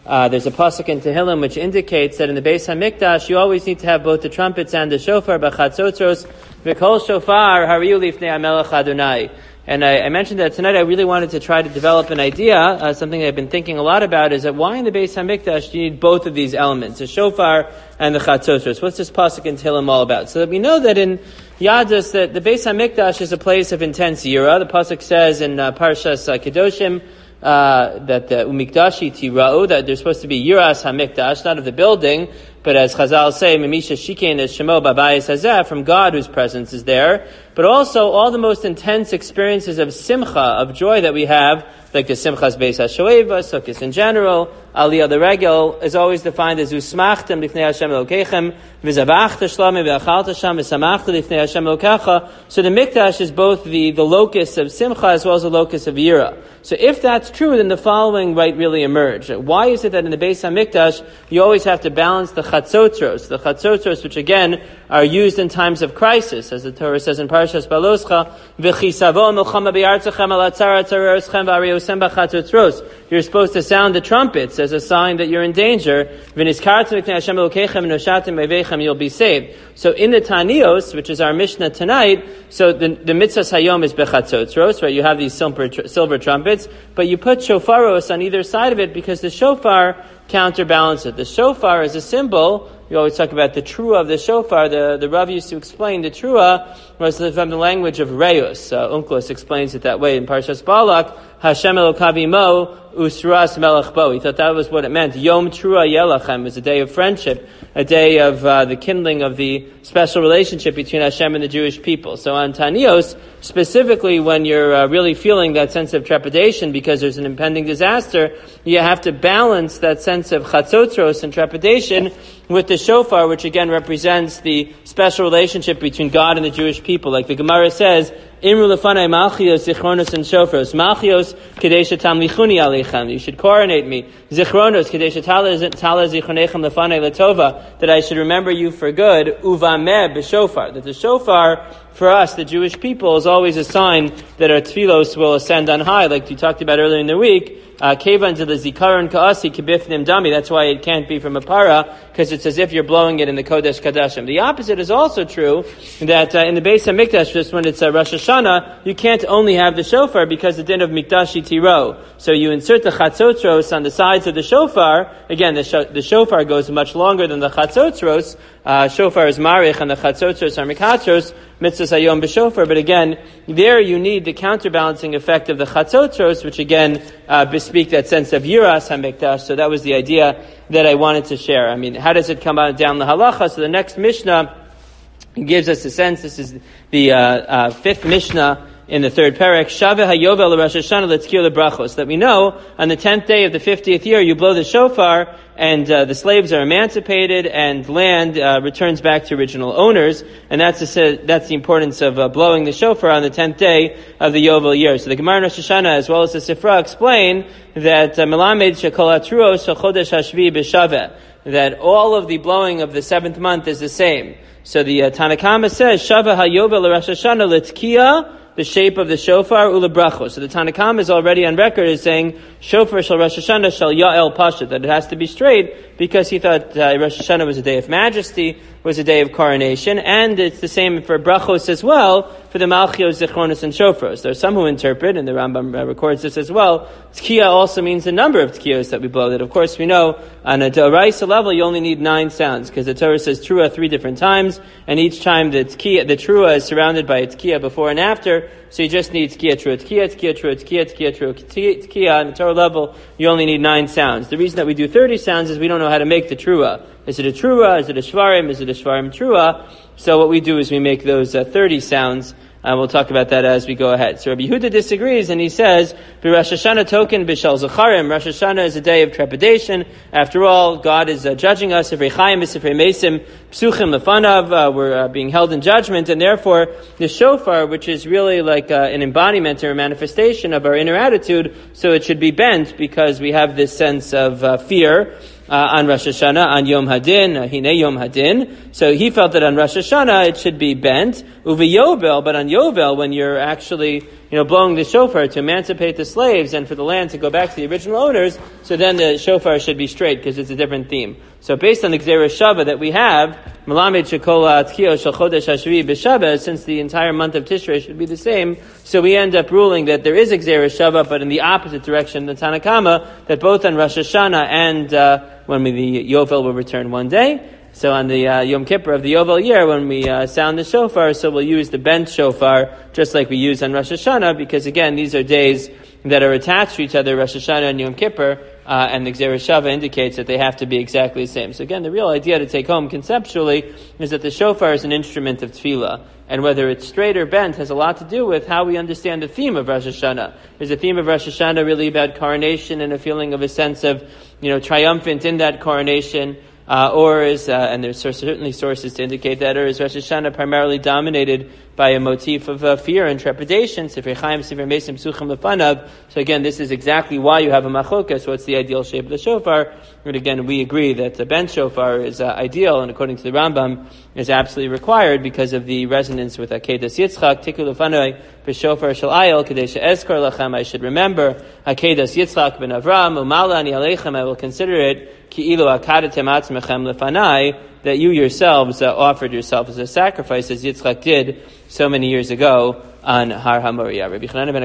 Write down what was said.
There's a pasuk in Tehillim which indicates that in the Beis HaMikdash you always need to have both the trumpets and the shofar, b'chatzotzros, v'kol shofar hariu lifnei HaMelech Adonai. And I mentioned that tonight I really wanted to try to develop an idea, something I've been thinking a lot about, is that why in the Beis HaMikdash do you need both of these elements, the shofar and the chatzotzros? What's this pasuk in Tehillim all about? So that we know that in Yadus that the Beis HaMikdash is a place of intense yira. The pasuk says in Parshas Kedoshim, that the umikdashi tira'u, that there's supposed to be yiras hamikdash, not of the building, but as Chazal say, Mimisha Shikein es Shemo Babayis Hazeh, from God whose presence is there. But also all the most intense experiences of simcha, of joy that we have, like the Simchas Beis HaShoeva, Sukkot in general, Aliyah the Regel, is always defined as Usmachtem Lifnei Hashem Elokechem, V'zavachta Shlomim V'achalta Sham V'samachta Lifnei Hashem Elokecha. So the Mikdash is both the locus of simcha as well as the locus of yira. So if that's true, then the following really emerge. Why is it that in the Beis HaMikdash you always have to balance the chatzotzros, which again are used in times of crisis, as the Torah says in Parashas Baloscha, V'chisavo milchama b'yartzachem al atzara tzareroschem v'ariosem b'chatzotzros. You're supposed to sound the trumpets as a sign that you're in danger. V'nizkartem v'knei Hashem Elokechem v'noshatem v'evechem, you'll be saved. So in the Tanios, which is our Mishnah tonight, so the mitzvah hayom is b'chatzotzros, right? You have these silver trumpets, but you put shofaros on either side of it because the shofar counterbalances it. The shofar is a symbol. We always talk about the trua of the shofar. The Rav used to explain the trua was from the language of Reus. Unklos explains it that way in Parshas Balak. Hashem Elokavimo Usras Melech Bo. He thought that was what it meant. Yom Trua Yelachem is a day of friendship, a day of the kindling of the special relationship between Hashem and the Jewish people. So on Tanios, specifically when you're really feeling that sense of trepidation because there's an impending disaster, you have to balance that sense of chatzotzros and trepidation with the shofar, which again represents the special relationship between God and the Jewish people. Like the Gemara says, Imru lefanai malchios, zichronos, and shofros. Malchios, kadei shetamlichuni aleichem. You should coronate me. Zichronos, kadei shetala zichronechem lefanai letova. That I should remember you for good. Uvameh b'shofar. That the shofar, for us, the Jewish people, is always a sign that our tefillos will ascend on high, like we talked about earlier in the week. Kevan to the zikaron kaasi kibifnim dami. That's why it can't be from a para, because it's as if you're blowing it in the Kodesh Kadashim. The opposite is also true, that in the Beis HaMikdash, just when it's Rosh Hashanah, you can't only have the shofar because the din of Mikdashi Tiro. So you insert the chatzotzros on the sides of the shofar. Again, the shofar goes much longer than the chatzotzros. Shofar is marich and the chatzotzros are mikatros. Mitzvah hayom b'shofar, but again, there you need the counterbalancing effect of the chatzotzros, which again bespeak that sense of yiras hamikdash. So that was the idea that I wanted to share. I mean, how does it come out down the halacha? So the next Mishnah gives us a sense. This is the fifth Mishnah in the third parak. Shaveh hayovel Rosh Hashanah letzkiya lebrachos. That we know on the 10th day of the 50th year you blow the shofar, and the slaves are emancipated, and land returns back to original owners. And that's the importance of blowing the shofar on the 10th day of the Yovel year. So the Gemara in Rosh Hashanah, as well as the Sifra, explain that Melamed shekol atruos chodesh hashvi b'shaveh, that all of the blowing of the 7th month is the same. So the Tanakama says Shaveh hayovel Rosh Hashanah letzkiya, the shape of the shofar ulebrachos. So the Tanakam is already on record as saying shofar shel Rosh Hashanah shel Ya'el Pasha, that it has to be straight because he thought Rosh Hashanah was a day of majesty, was a day of coronation, and it's the same for brachos as well, for the Malchios, Zichronos, and Shofros. There are some who interpret, and the Rambam records this as well, Tkiya also means the number of Tkiyos that we blow. That of course we know on a D'oraisa level you only need 9 sounds, because the Torah says Trua 3 different times, and each time the Trua is surrounded by a Tkiya before and after, so you just need Tkiya, Trua, Tkiya, Tkiya, Trua, Tkiya, Tkiya, Trua, Tkiya. On the Torah level, you only need 9 sounds. The reason that we do 30 sounds is we don't know how to make the Trua. Is it a Trua? Is it a Shvarim? Is it a Shvarim Trua? So what we do is we make those 30 sounds. We'll talk about that as we go ahead. So Rabbi Yehuda disagrees, and he says, "Rosh Hashanah token b'shal zacharim." Rosh Hashanah is a day of trepidation. After all, God is judging us. Sifrei Chaim, Sifrei Mesim, Psuchim lefanav. We're being held in judgment, and therefore the shofar, which is really like an embodiment or a manifestation of our inner attitude, so it should be bent because we have this sense of fear. On Rosh Hashanah, on Yom Hadin, Hine Yom Hadin. So he felt that on Rosh Hashanah it should be bent. Uvi Yovel, but on Yovel, when you're actually blowing the shofar to emancipate the slaves and for the land to go back to the original owners, so then the shofar should be straight because it's a different theme. So based on the Gzeira Shava that we have, Melamed Shekola Atkio Shel Chodesh Hashvi B'Shabbat, since the entire month of Tishrei should be the same, so we end up ruling that there is a Gzeira Shava, but in the opposite direction, the Tanna Kama, that both on Rosh Hashanah and when the Yovel will return one day. So on the Yom Kippur of the Yovel year, when we sound the shofar, so we'll use the bent shofar, just like we use on Rosh Hashanah, because again, these are days that are attached to each other, Rosh Hashanah and Yom Kippur, and the Gzeira Shava indicates that they have to be exactly the same. So again, the real idea to take home conceptually is that the shofar is an instrument of tefillah, and whether it's straight or bent has a lot to do with how we understand the theme of Rosh Hashanah. Is the theme of Rosh Hashanah really about coronation and a feeling of a sense of, triumphant in that coronation? Or is, and there's certainly sources to indicate that, or is Rosh Hashanah primarily dominated by a motif of fear and trepidation? So again, this is exactly why you have a machoka. So what's the ideal shape of the shofar? And again, we agree that the bent shofar is ideal, and according to the Rambam, is absolutely required because of the resonance with Akedas Yitzchak. Tiku lefanoi b'shofar shel ayil kadei she'ezkor lachem. I should remember Akedas Yitzchak ben Avram umala ani aleichem. I will consider it ki'ilu akadatem atzmechem lefanai, that you yourselves offered yourselves as a sacrifice, as Yitzchak did so many years ago on Har HaMoriah. Rabbi Chanan ben